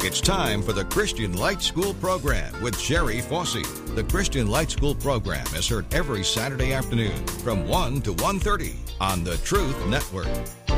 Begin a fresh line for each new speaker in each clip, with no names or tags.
It's time for the Christian Light School program with Sherry Fossey. The Christian Light School program is heard every Saturday afternoon from 1 to 1:30 on the Truth Network.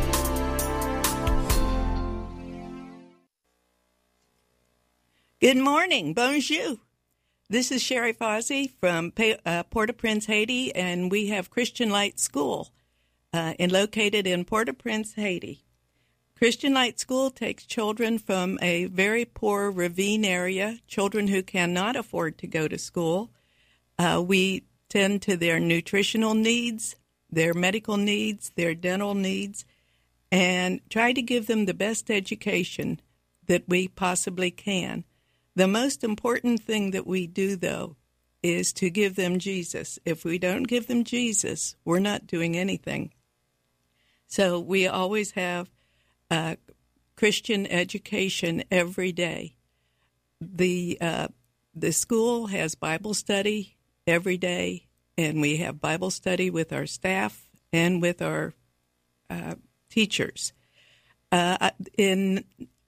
Good morning. Bonjour. This is Sherry Fossey from Port-au-Prince, Haiti, and we have Christian Light School located in Port-au-Prince, Haiti. Christian Light School takes children from a very poor ravine area, children who cannot afford to go to school. We tend to their nutritional needs, their medical needs, their dental needs, and try to give them the best education that we possibly can. The most important thing that we do, though, is to give them Jesus. If we don't give them Jesus, we're not doing anything. So we always have Christian education every day. The school has Bible study every day, and we have Bible study with our staff and with our teachers. In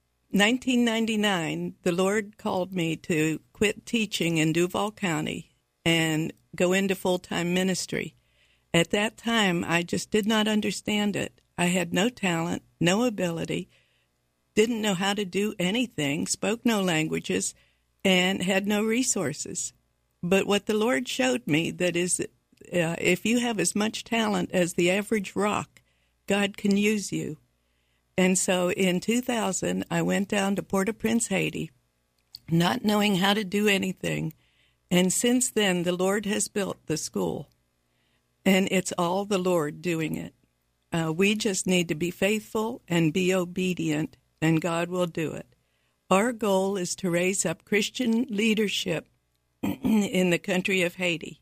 1999, the Lord called me to quit teaching in Duval County and go into full-time ministry. At that time, I just did not understand it. I had no talent, no ability, didn't know how to do anything, spoke no languages, and had no resources. But what the Lord showed me that is, if you have as much talent as the average rock, God can use you. And so in 2000, I went down to Port-au-Prince, Haiti, not knowing how to do anything. And since then, the Lord has built the school. And it's all the Lord doing it. We just need to be faithful and be obedient, and God will do it. Our goal is to raise up Christian leadership in the country of Haiti.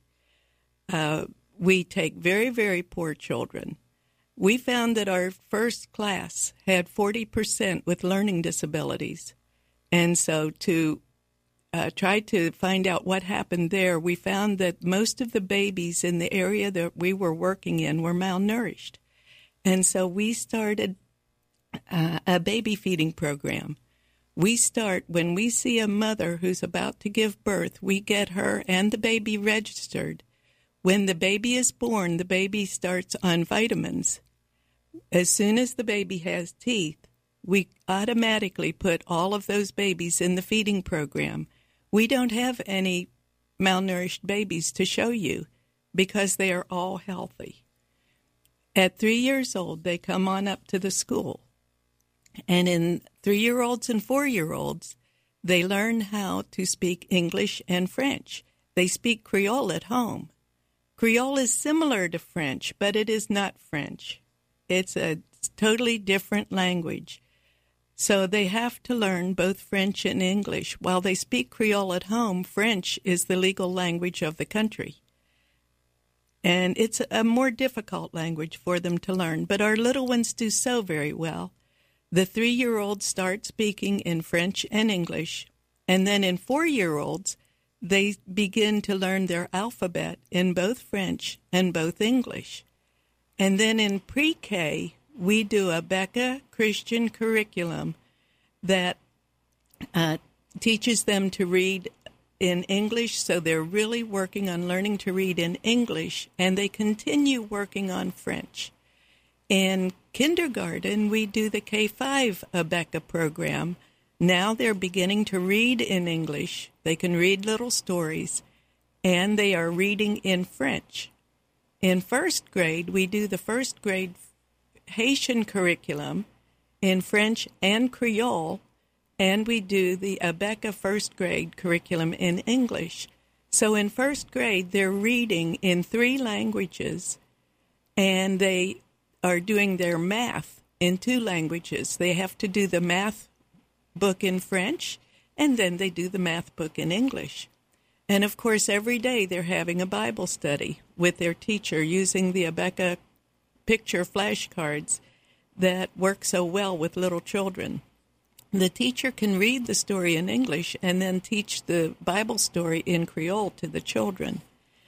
We take very, very poor children. We found that our first class had 40% with learning disabilities. And so to try to find out what happened there, we found that most of the babies in the area that we were working in were malnourished. And so we started a baby feeding program. We start, when we see a mother who's about to give birth, we get her and the baby registered. When the baby is born, the baby starts on vitamins. As soon as the baby has teeth, we automatically put all of those babies in the feeding program. We don't have any malnourished babies to show you because they are all healthy. At 3 years old, they come on up to the school. And in 3-year-olds and 4-year-olds, they learn how to speak English and French. They speak Creole at home. Creole is similar to French, but it is not French. It's a totally different language. So they have to learn both French and English. While they speak Creole at home, French is the legal language of the country. And it's a more difficult language for them to learn, but our little ones do so very well. The 3-year-olds start speaking in French and English, and then in 4-year-olds, they begin to learn their alphabet in both French and both English. And then in pre-K, we do a Becca Christian curriculum that teaches them to read in English, so they're really working on learning to read in English, and they continue working on French. In kindergarten, we do the K-5 Abeka program. Now they're beginning to read in English. They can read little stories, and they are reading in French. In first grade, we do the first grade Haitian curriculum in French and Creole, and we do the Abeka first grade curriculum in English. So in first grade, they're reading in 3 languages, and they are doing their math in 2 languages. They have to do the math book in French, and then they do the math book in English. And, of course, every day they're having a Bible study with their teacher using the Abeka picture flashcards that work so well with little children. The teacher can read the story in English and then teach the Bible story in Creole to the children.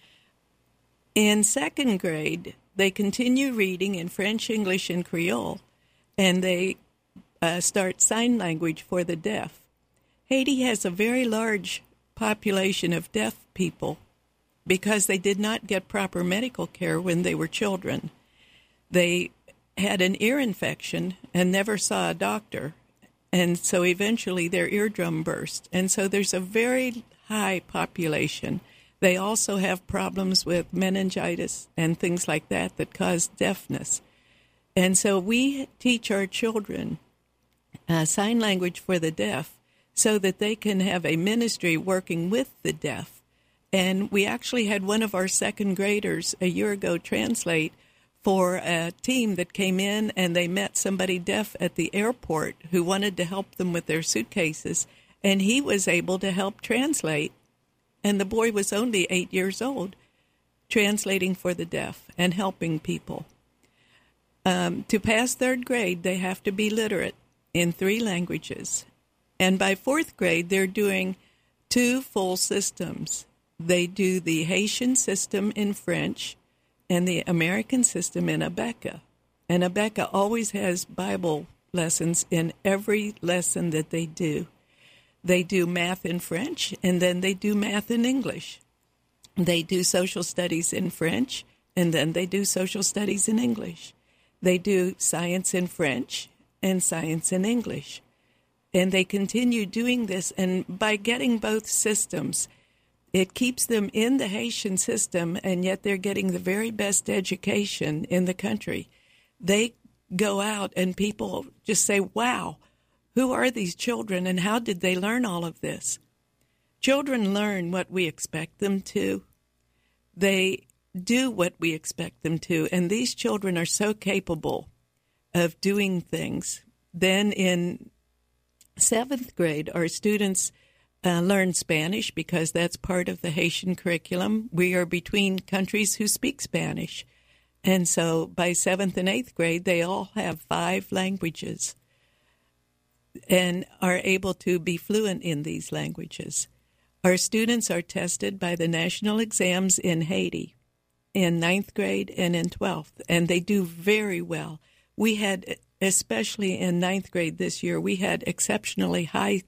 In second grade, they continue reading in French, English, and Creole, and they start sign language for the deaf. Haiti has a very large population of deaf people because they did not get proper medical care when they were children. They had an ear infection and never saw a doctor, and so eventually their eardrum burst. And so there's a very high population. They also have problems with meningitis and things like that that cause deafness. And so we teach our children sign language for the deaf so that they can have a ministry working with the deaf. And we actually had one of our second graders a year ago translate for a team that came in, and they met somebody deaf at the airport who wanted to help them with their suitcases, and he was able to help translate. And the boy was only 8 years old, translating for the deaf and helping people. To pass third grade, they have to be literate in 3 languages. And by fourth grade, they're doing 2 full systems. They do the Haitian system in French and the American system in Abeka. And Abeka always has Bible lessons in every lesson that they do. They do math in French, and then they do math in English. They do social studies in French, and then they do social studies in English. They do science in French and science in English. And they continue doing this, and by getting both systems, it keeps them in the Haitian system, and yet they're getting the very best education in the country. They go out, and people just say, wow, who are these children, and how did they learn all of this? Children learn what we expect them to. They do what we expect them to, and these children are so capable of doing things. Then in 7th grade, our students learn Spanish because that's part of the Haitian curriculum. We are between countries who speak Spanish. And so by 7th and 8th grade, they all have 5 languages and are able to be fluent in these languages. Our students are tested by the national exams in Haiti in 9th grade and in 12th, and they do very well. We had, especially in 9th grade this year, we had exceptionally high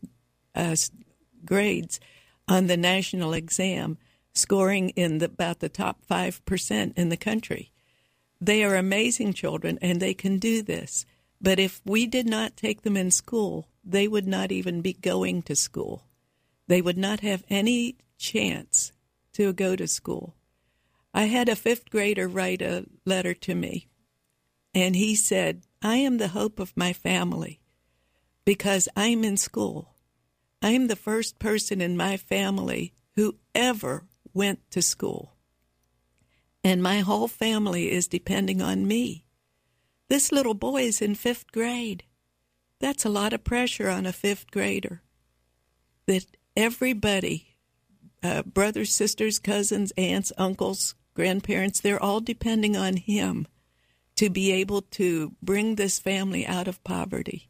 grades on the national exam, scoring in about the top 5% in the country. They are amazing children, and they can do this. But if we did not take them in school, they would not even be going to school. They would not have any chance to go to school. I had a 5th grader write a letter to me, and he said, I am the hope of my family because I'm in school. I'm the first person in my family who ever went to school. And my whole family is depending on me. This little boy is in 5th grade. That's a lot of pressure on a 5th grader. That everybody, brothers, sisters, cousins, aunts, uncles, grandparents, they're all depending on him to be able to bring this family out of poverty.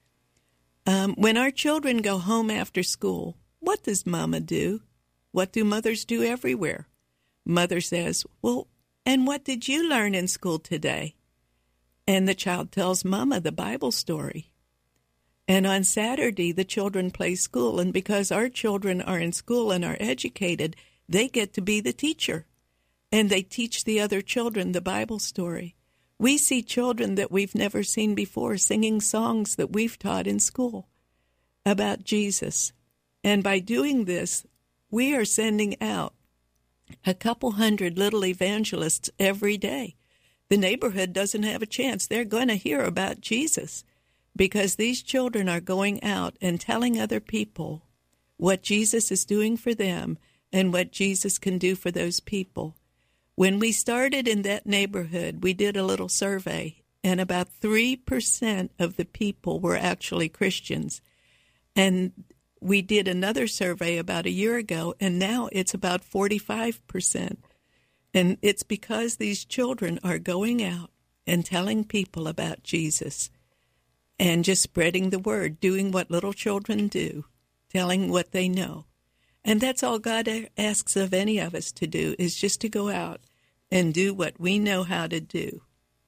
When our children go home after school, what does Mama do? What do mothers do everywhere? Mother says, well, and what did you learn in school today? And the child tells Mama the Bible story. And on Saturday, the children play school, and because our children are in school and are educated, they get to be the teacher. And they teach the other children the Bible story. We see children that we've never seen before singing songs that we've taught in school about Jesus. And by doing this, we are sending out a couple hundred little evangelists every day. The neighborhood doesn't have a chance. They're going to hear about Jesus because these children are going out and telling other people what Jesus is doing for them and what Jesus can do for those people. When we started in that neighborhood, we did a little survey, and about 3% of the people were actually Christians. And we did another survey about a year ago, and now it's about 45%. And it's because these children are going out and telling people about Jesus and just spreading the word, doing what little children do, telling what they know. And that's all God asks of any of us to do, is just to go out and do what we know how to do.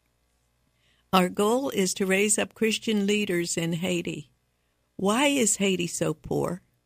Our goal is to raise up Christian leaders in Haiti. Why is Haiti so poor?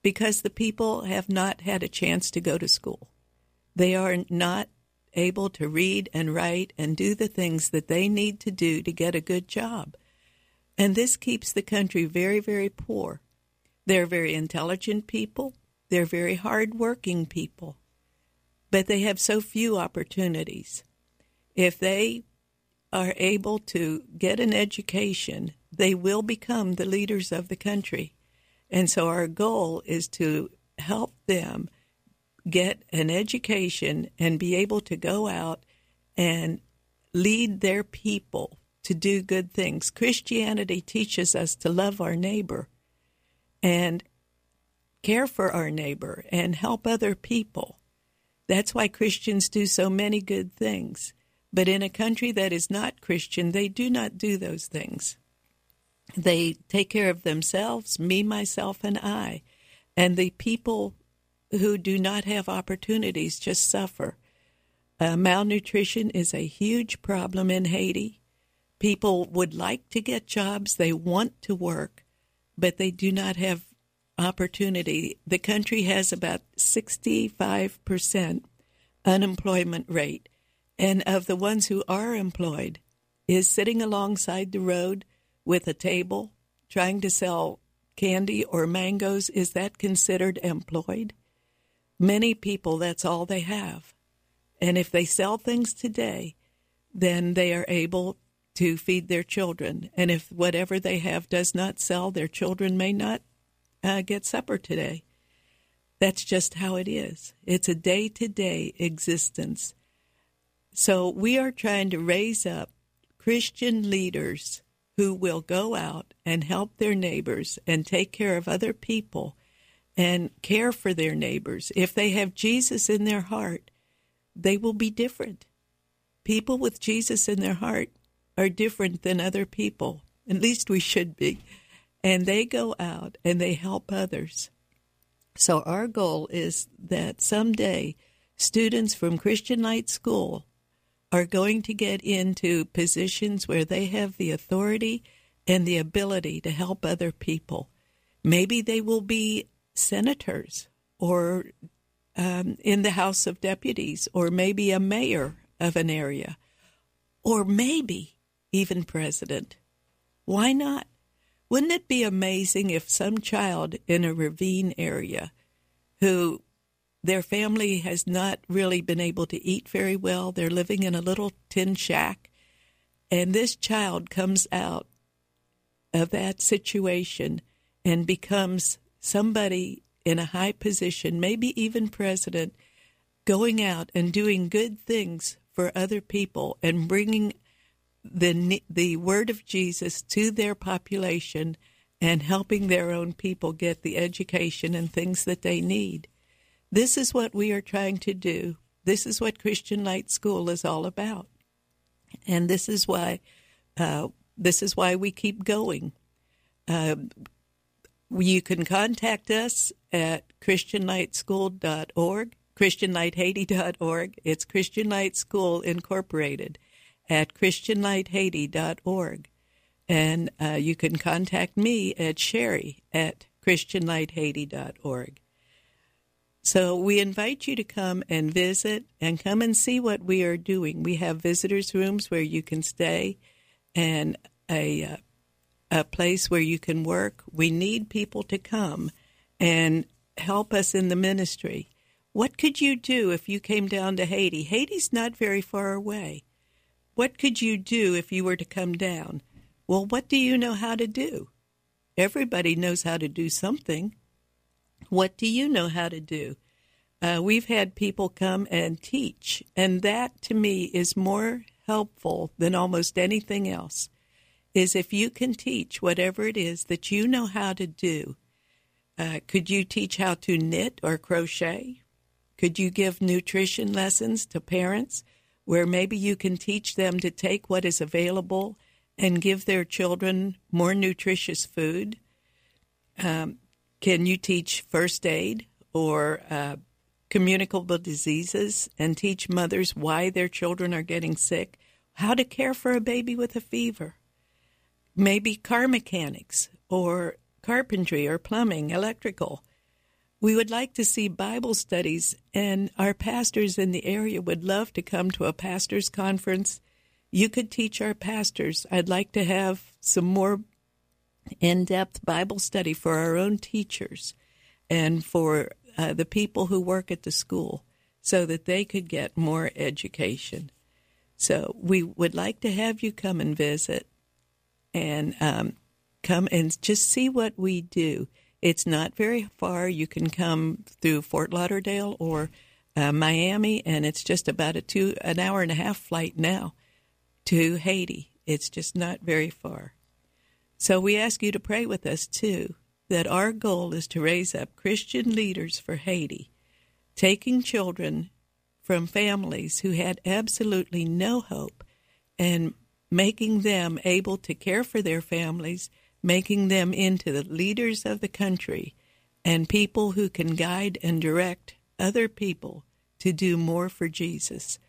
because the people have not had a chance to go to school. They are not able to read and write and do the things that they need to do to get a good job. And this keeps the country very, very poor. They're very intelligent people. They're very hardworking people. But they have so few opportunities. If they are able to get an education, they will become the leaders of the country. And so our goal is to help them get an education and be able to go out and lead their people to do good things. Christianity teaches us to love our neighbor and care for our neighbor and help other people. That's why Christians do so many good things. But in a country that is not Christian, they do not do those things. They take care of themselves, me, myself, and I. And the people who do not have opportunities just suffer. Malnutrition is a huge problem in Haiti. People would like to get jobs, they want to work, but they do not have opportunity. The country has about 65% unemployment rate, and of the ones who are employed is sitting alongside the road with a table trying to sell candy or mangoes. Is that considered employed? Many people, that's all they have. And if they sell things today, then they are able to feed their children. And if whatever they have does not sell, their children may not get supper today. That's just how it is. It's a day-to-day existence. So we are trying to raise up Christian leaders who will go out and help their neighbors and take care of other people and care for their neighbors. If they have Jesus in their heart, they will be different. People with Jesus in their heart are different than other people. At least we should be. And they go out and they help others. So our goal is that someday students from Christian Light School are going to get into positions where they have the authority and the ability to help other people. Maybe they will be senators or in the House of Deputies, or maybe a mayor of an area, or maybe even president. Why not? Wouldn't it be amazing if some child in a ravine area who their family has not really been able to eat very well, they're living in a little tin shack, and this child comes out of that situation and becomes somebody in a high position, maybe even president, going out and doing good things for other people and bringing the word of Jesus to their population and helping their own people get the education and things that they need. This is what we are trying to do. This is what Christian Light School is all about. And this is why we keep going. You can contact us at christianlightschool.org, christianlighthaiti.org. It's Christian Light School Incorporated at christianlighthaiti.org. And you can contact me at Sherry at christianlighthaiti.org. So we invite you to come and visit and come and see what we are doing. We have visitors' rooms where you can stay and a place where you can work. We need people to come and help us in the ministry. What could you do if you came down to Haiti? Haiti's not very far away. What could you do if you were to come down? Well, what do you know how to do? Everybody knows how to do something. What do you know how to do? We've had people come and teach, and that to me is more helpful than almost anything else, is if you can teach whatever it is that you know how to do. Could you teach how to knit or crochet? Could you give nutrition lessons to parents where maybe you can teach them to take what is available and give their children more nutritious food? Can you teach first aid or communicable diseases and teach mothers why their children are getting sick? How to care for a baby with a fever? Maybe car mechanics or carpentry or plumbing, electrical. We would like to see Bible studies, and our pastors in the area would love to come to a pastors' conference. You could teach our pastors. I'd like to have some more in-depth Bible study for our own teachers and for the people who work at the school so that they could get more education. So we would like to have you come and visit and come and just see what we do. It's not very far. You can come through Fort Lauderdale or Miami, and it's just about an hour and a half flight now to Haiti. It's just not very far. So we ask you to pray with us, too, that our goal is to raise up Christian leaders for Haiti, taking children from families who had absolutely no hope and making them able to care for their families, making them into the leaders of the country and people who can guide and direct other people to do more for Jesus.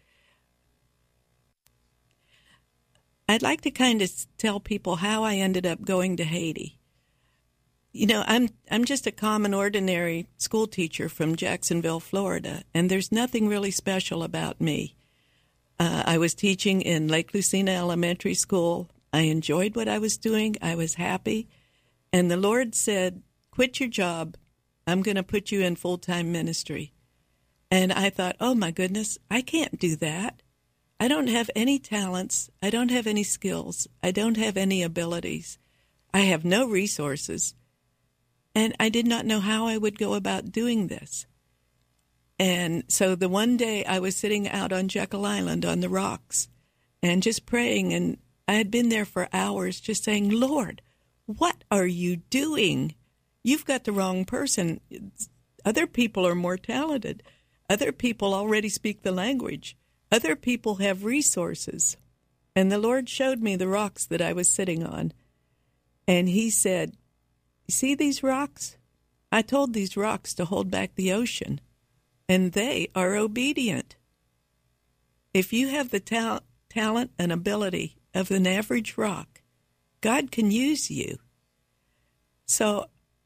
I'd like to kind of tell people how I ended up going to Haiti. You know, I'm just a common, ordinary school teacher from Jacksonville, Florida, and there's nothing really special about me. I was teaching in Lake Lucina Elementary School. I enjoyed what I was doing. I was happy. And the Lord said, quit your job. I'm going to put you in full-time ministry. And I thought, oh, my goodness, I can't do that. I don't have any talents. I don't have any skills. I don't have any abilities. I have no resources. And I did not know how I would go about doing this. And so the one day I was sitting out on Jekyll Island on the rocks and just praying, and I had been there for hours just saying, Lord, what are you doing? You've got the wrong person. Other people are more talented. Other people already speak the language. Other people have resources. And the Lord showed me the rocks that I was sitting on. And he said, see these rocks? I told these rocks to hold back the ocean, and they are obedient. If you have the talent and ability of an average rock, God can use you. So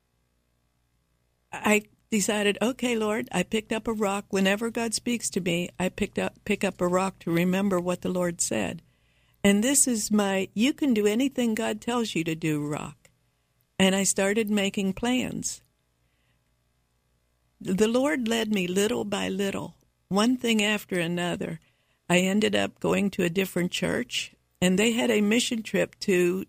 I decided, okay, Lord, I picked up a rock. Whenever God speaks to me, I pick up a rock to remember what the Lord said. And this is my, you can do anything God tells you to do, rock. And I started making plans. The Lord led me little by little, one thing after another. I ended up going to a different church, and they had a mission trip to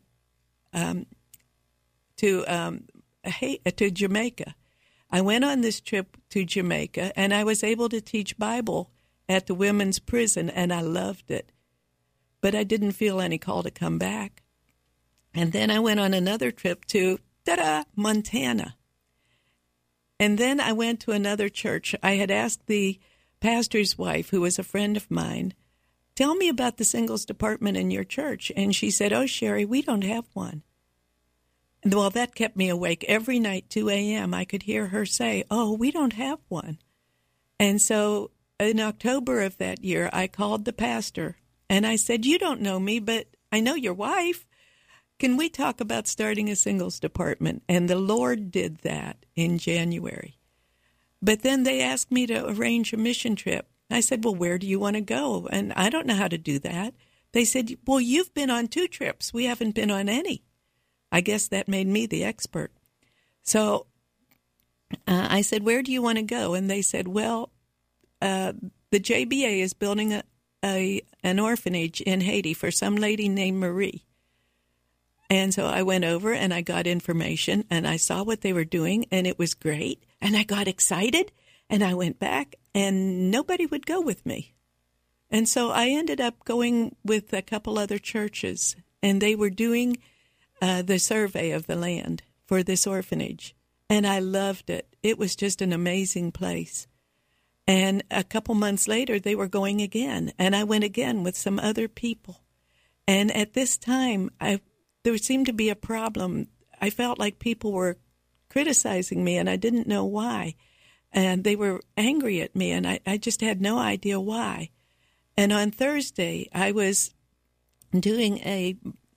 Jamaica. I went on this trip to Jamaica, and I was able to teach Bible at the women's prison, and I loved it. But I didn't feel any call to come back. And then I went on another trip to, Montana. And then I went to another church. I had asked the pastor's wife, who was a friend of mine, tell me about the singles department in your church. And she said, oh, Sherry, we don't have one. Well, that kept me awake every night, 2 a.m. I could hear her say, oh, we don't have one. And so in October of that year, I called the pastor, and I said, you don't know me, but I know your wife. Can we talk about starting a singles department? And the Lord did that in January. But then they asked me to arrange a mission trip. I said, well, where do you want to go? And I don't know how to do that. They said, well, you've been on 2 trips. We haven't been on any. I guess that made me the expert. So I said, where do you want to go? And they said, well, the JBA is building an orphanage in Haiti for some lady named Marie. And so I went over and I got information and I saw what they were doing, and it was great. And I got excited and I went back, and nobody would go with me. And so I ended up going with a couple other churches, and they were doing the survey of the land for this orphanage. And I loved it. It was just an amazing place. And a couple months later, they were going again. And I went again with some other people. And at this time, there seemed to be a problem. I felt like people were criticizing me, and I didn't know why. And they were angry at me, and I just had no idea why. And on Thursday, I was doing a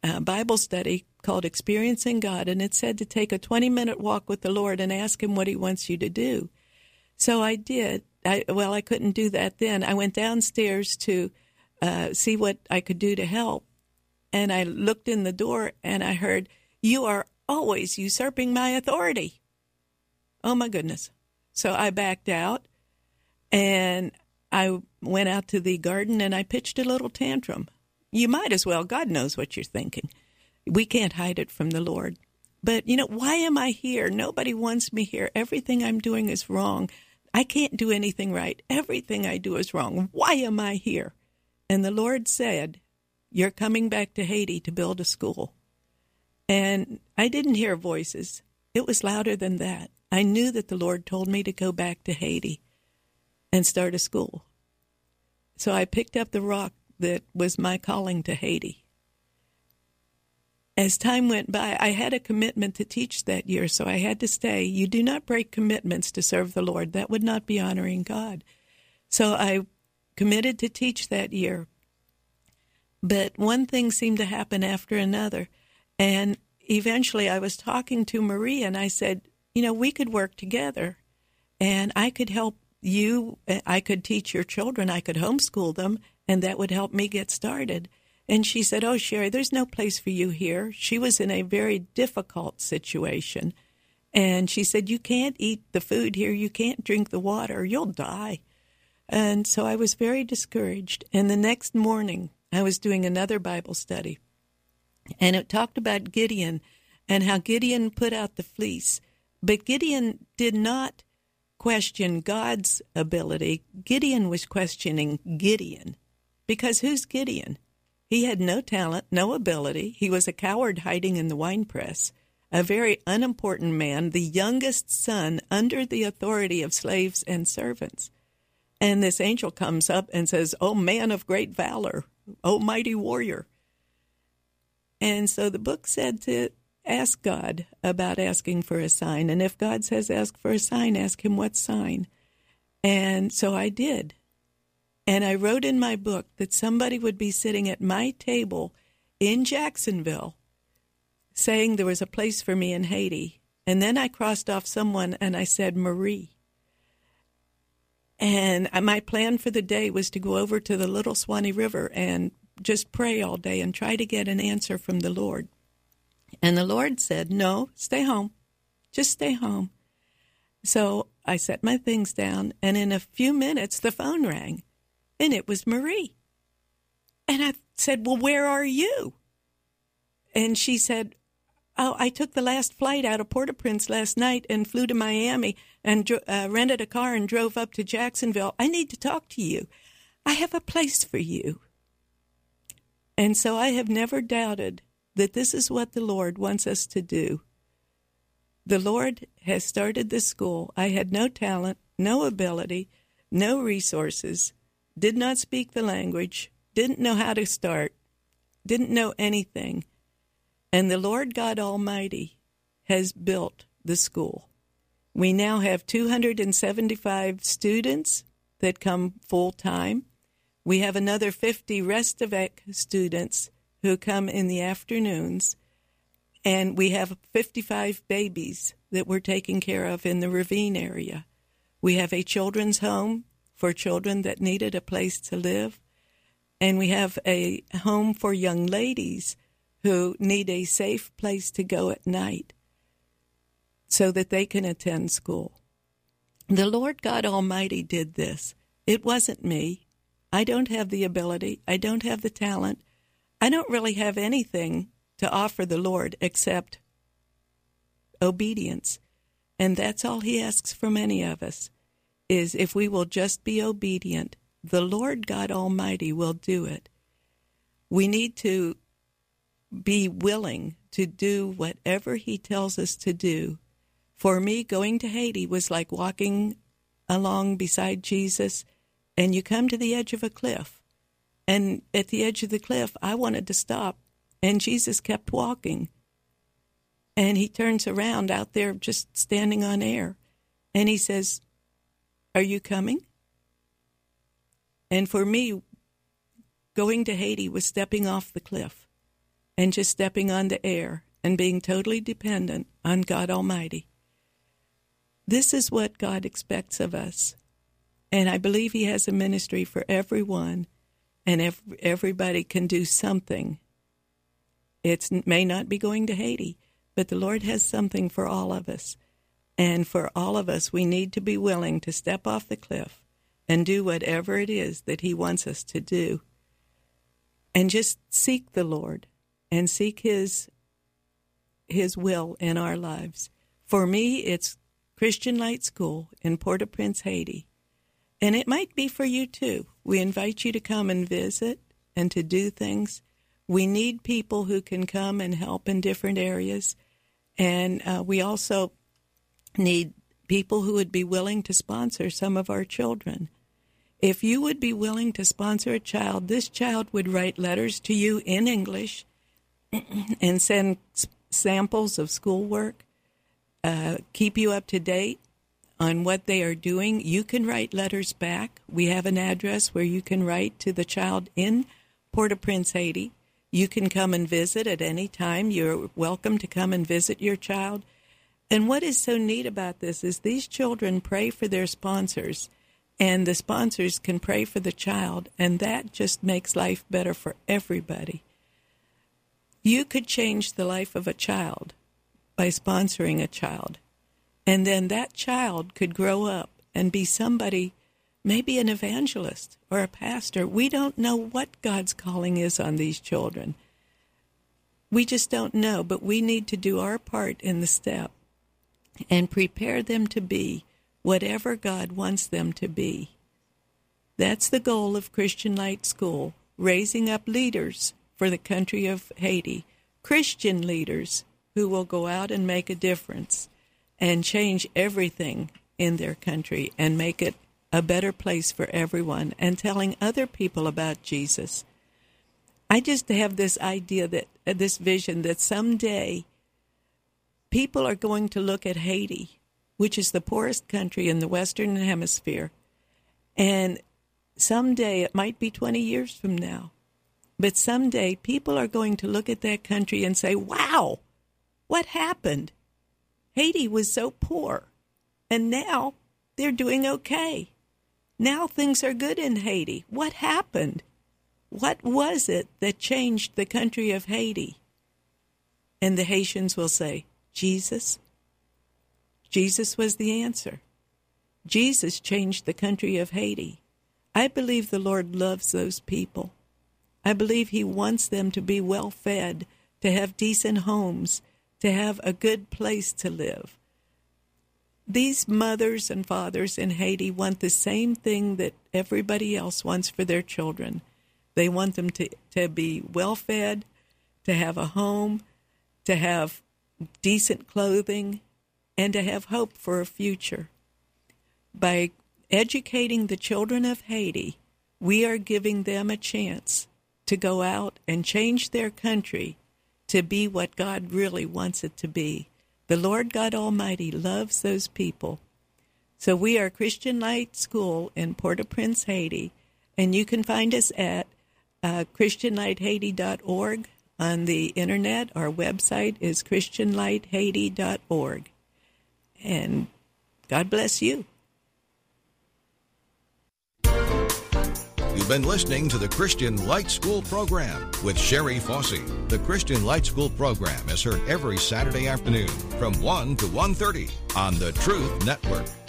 Bible study called Experiencing God, and it said to take a 20-minute walk with the Lord and ask him what he wants you to do. So I did. I couldn't do that then. I went downstairs to see what I could do to help, and I looked in the door, and I heard, "You are always usurping my authority." Oh, my goodness. So I backed out, and I went out to the garden, and I pitched a little tantrum. You might as well. God knows what you're thinking. We can't hide it from the Lord. But, why am I here? Nobody wants me here. Everything I'm doing is wrong. I can't do anything right. Everything I do is wrong. Why am I here? And the Lord said, "You're coming back to Haiti to build a school." And I didn't hear voices. It was louder than that. I knew that the Lord told me to go back to Haiti and start a school. So I picked up the rock that was my calling to Haiti. As time went by, I had a commitment to teach that year, so I had to stay. You do not break commitments to serve the Lord. That would not be honoring God. So I committed to teach that year. But one thing seemed to happen after another. And eventually I was talking to Marie, and I said, we could work together, and I could help you. I could teach your children. I could homeschool them, and that would help me get started. And she said, "Oh, Sherry, there's no place for you here." She was in a very difficult situation. And she said, "You can't eat the food here. You can't drink the water. You'll die." And so I was very discouraged. And the next morning, I was doing another Bible study. And it talked about Gideon and how Gideon put out the fleece. But Gideon did not question God's ability. Gideon was questioning Gideon. Because who's Gideon? He had no talent, no ability. He was a coward hiding in the winepress, a very unimportant man, the youngest son under the authority of slaves and servants. And this angel comes up and says, "Oh, man of great valor, oh, mighty warrior." And so the book said to ask God about asking for a sign. And if God says ask for a sign, ask him what sign. And so I did. And I wrote in my book that somebody would be sitting at my table in Jacksonville saying there was a place for me in Haiti. And then I crossed off someone and I said, Marie. And my plan for the day was to go over to the Little Swanee River and just pray all day and try to get an answer from the Lord. And the Lord said, "No, stay home. Just stay home." So I set my things down, and in a few minutes the phone rang. And it was Marie. And I said, "Well, where are you?" And she said, "Oh, I took the last flight out of Port-au-Prince last night and flew to Miami and rented a car and drove up to Jacksonville. I need to talk to you. I have a place for you." And so I have never doubted that this is what the Lord wants us to do. The Lord has started this school. I had no talent, no ability, no resources, did not speak the language, didn't know how to start, didn't know anything. And the Lord God Almighty has built the school. We now have 275 students that come full-time. We have another 50 Restavec students who come in the afternoons. And we have 55 babies that we're taking care of in the Ravine area. We have a children's home for children that needed a place to live. And we have a home for young ladies who need a safe place to go at night so that they can attend school. The Lord God Almighty did this. It wasn't me. I don't have the ability. I don't have the talent. I don't really have anything to offer the Lord except obedience. And that's all he asks from any of us, is if we will just be obedient, the Lord God Almighty will do it. We need to be willing to do whatever he tells us to do. For me, going to Haiti was like walking along beside Jesus, and you come to the edge of a cliff. And at the edge of the cliff, I wanted to stop, and Jesus kept walking. And he turns around out there just standing on air, and he says, "Are you coming?" And for me, going to Haiti was stepping off the cliff. and just stepping on the air and being totally dependent on God Almighty. This is what God expects of us. And I believe He has a ministry for everyone, and everybody can do something. It may not be going to Haiti, but the Lord has something for all of us. And for all of us, we need to be willing to step off the cliff and do whatever it is that He wants us to do. And just seek the Lord and seek His will in our lives. For me, it's Christian Light School in Port-au-Prince, Haiti. And it might be for you too. We invite you to come and visit and to do things. We need people who can come and help in different areas. And we also need people who would be willing to sponsor some of our children. If you would be willing to sponsor a child, this child would write letters to you in English and send samples of schoolwork, keep you up to date on what they are doing. You can write letters back. We have an address where you can write to the child in Port-au-Prince, Haiti. You can come and visit at any time. You're welcome to come and visit your child. And what is so neat about this is these children pray for their sponsors, and the sponsors can pray for the child, and that just makes life better for everybody. You could change the life of a child by sponsoring a child. And then that child could grow up and be somebody, maybe an evangelist or a pastor. We don't know what God's calling is on these children. We just don't know, but we need to do our part in the step and prepare them to be whatever God wants them to be. That's the goal of Christian Light School, raising up leaders for the country of Haiti, Christian leaders who will go out and make a difference and change everything in their country and make it a better place for everyone, and telling other people about Jesus. I just have this idea, that this vision, that someday people are going to look at Haiti, which is the poorest country in the Western Hemisphere, and someday, it might be 20 years from now, but someday people are going to look at that country and say, wow, what happened? Haiti was so poor, and now they're doing okay. Now things are good in Haiti. What happened? What was it that changed the country of Haiti? And the Haitians will say, Jesus. Jesus was the answer. Jesus changed the country of Haiti. I believe the Lord loves those people. I believe He wants them to be well fed, to have decent homes, to have a good place to live. These mothers and fathers in Haiti want the same thing that everybody else wants for their children. They want them to be well fed, to have a home, to have decent clothing, and to have hope for a future. By educating the children of Haiti, we are giving them a chance to go out and change their country to be what God really wants it to be. The Lord God Almighty loves those people. So we are Christian Light School in Port-au-Prince, Haiti, and you can find us at ChristianLightHaiti.org on the internet. Our website is ChristianLightHaiti.org. And God bless you.
You've been listening to the Christian Light School program with Sherry Fossey. The Christian Light School program is heard every Saturday afternoon from 1 to 1:30 on the Truth Network.